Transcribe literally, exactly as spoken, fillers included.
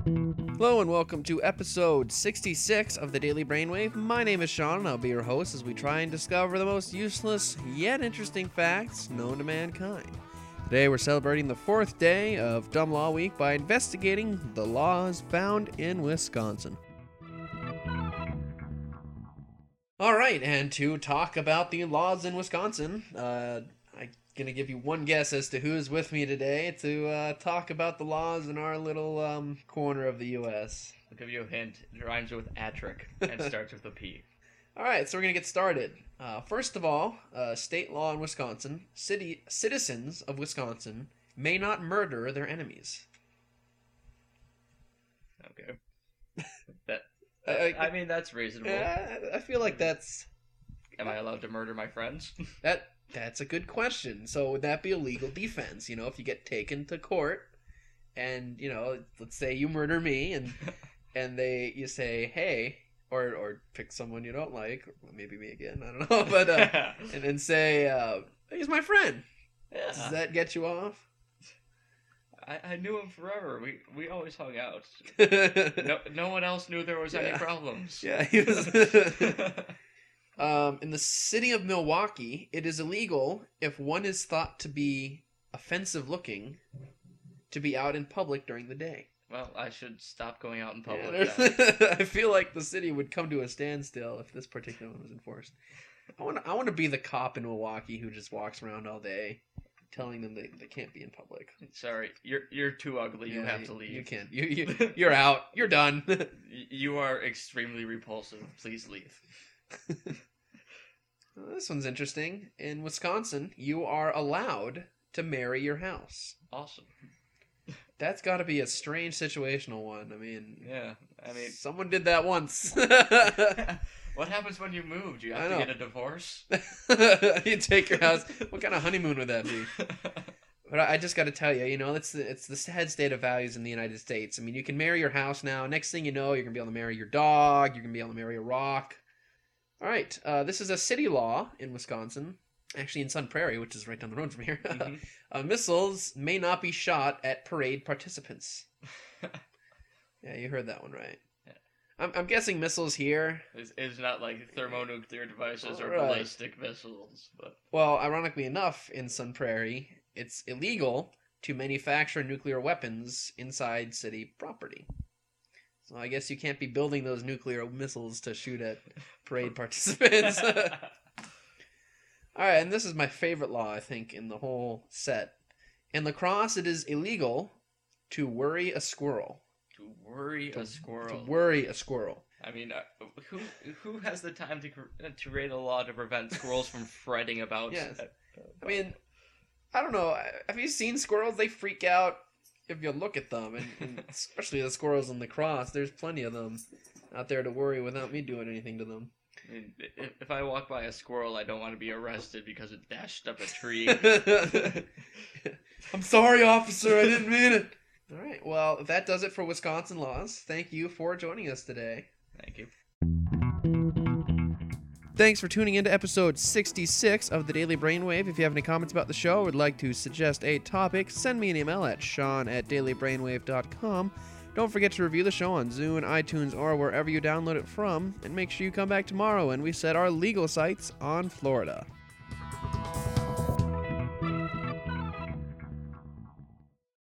Hello and welcome to episode sixty-six of the Daily Brainwave. My name is Sean and I'll be your host as we try and discover the most useless yet interesting facts known to mankind. Today we're celebrating the fourth day of Dumb Law Week by investigating the laws found in Wisconsin. Alright, and to talk about the laws in Wisconsin, uh, I'm going to give you one guess as to who's with me today to uh, talk about the laws in our little um, corner of the U S I'll give you a hint. It rhymes with Atric and starts with a P. Alright, so we're going to get started. Uh, first of all, uh, state law in Wisconsin, city citizens of Wisconsin may not murder their enemies. Okay. That, I, I, I, I mean, that's reasonable. yeah, I feel like that's... Am I allowed to murder my friends? that. That's a good question. So would that be a legal defense? You know, if you get taken to court and, you know, let's say you murder me and and they you say, hey, or or pick someone you don't like, or maybe me again, I don't know, but uh, and then say, uh, he's my friend. Yeah. Does that get you off? I, I knew him forever. We we always hung out. No, no one else knew there was Yeah. any problems. Yeah, he was. Um, in the city of Milwaukee, it is illegal if one is thought to be offensive looking to be out in public during the day. Well, I should stop going out in Yeah, public. there's- then. I feel like the city would come to a standstill if this particular one was enforced. I want to I want to be the cop in Milwaukee who just walks around all day telling them they, they can't be in public. Sorry, you're you're too ugly. You Yeah, have to leave. You can't. You, you, you're out. You're done. Y- You are extremely repulsive. Please leave. Well, this one's interesting. In Wisconsin, you are allowed to marry your house. Awesome. That's got to be a strange situational one. I mean, Yeah, I mean, someone did that once. what happens when you moved? You have I to know. get a divorce? You take your house. What kind of honeymoon would that be? But I I just got to tell you, you know, it's the, it's the sad state of values in the United States. I mean, you can marry your house now. Next thing you know, you're going to be able to marry your dog. You're going to be able to marry a rock. All right. Uh, this is a city law in Wisconsin, actually in Sun Prairie, which is right down the road from here. Mhm. uh, missiles may not be shot at parade participants. Yeah, you heard that one right. Yeah. I'm, I'm guessing missiles here. It's, it's not like thermonuclear devices or Right. ballistic missiles, but Well, ironically enough, in Sun Prairie, it's illegal to manufacture nuclear weapons inside city property. So I guess you can't be building those nuclear missiles to shoot at parade participants. All right, and this is my favorite law, I think, in the whole set. In La Crosse, it is illegal to worry a squirrel. to worry To- a squirrel. To worry a squirrel. I mean, uh, who who has the time to cr- to create a law to prevent squirrels from fretting about? Yes. uh, I mean, I don't know. Have you seen squirrels? They freak out if you look at them, and, and especially the squirrels in La Crosse. There's plenty of them out there to worry without me doing anything to them. I mean, if, if I walk by a squirrel, I don't want to be arrested because it dashed up a tree. I'm sorry, officer. I didn't mean it. All right. Well, that does it for Wisconsin laws. Thank you for joining us today. Thank you. Thanks for tuning in to episode sixty-six of the Daily Brainwave. If you have any comments about the show or would like to suggest a topic, send me an email at sean at dailybrainwave dot com. Don't forget to review the show on Zune, iTunes, or wherever you download it from. And make sure you come back tomorrow when we set our legal sights on Florida.